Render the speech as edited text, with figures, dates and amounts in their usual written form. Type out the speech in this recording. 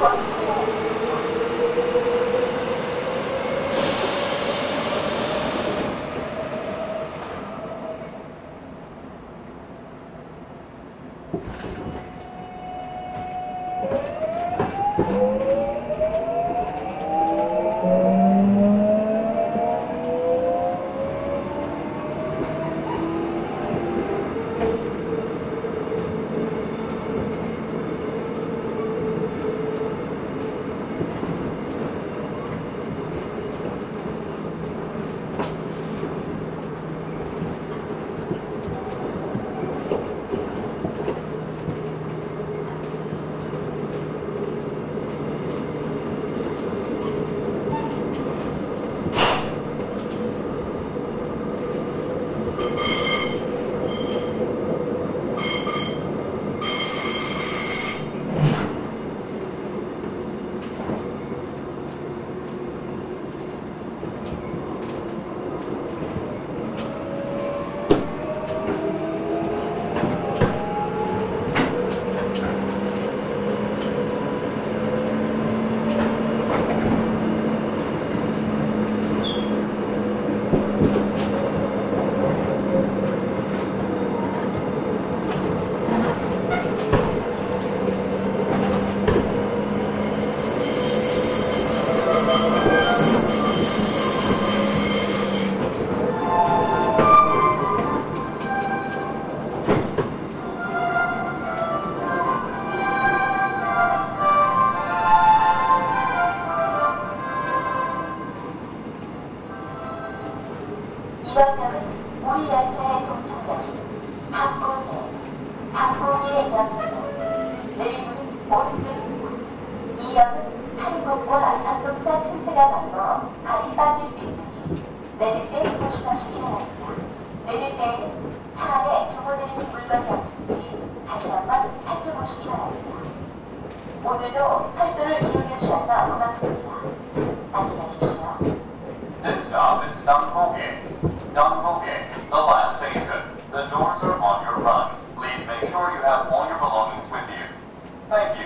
이번 역은 우리 열차의 종착역인 항공의 역입니다. 내릴 문은 오른쪽입니다. 이 역은 한국과 전동차 틈새가 넓어 발이 빠질 수 있으니 내릴 때 조심하시기 바랍니다. 내릴 때에는 차 안에 두고 내리는 물건이 없는지 다시 한번 살펴보시기 바랍니다. 오늘도 팔도를 이용해 주셔서 고맙습니다. 안녕하십시오. This stop is Donghoge. Donghoge, the last station. The doors are on your right. Please make sure you have all your belongings with you. Thank you.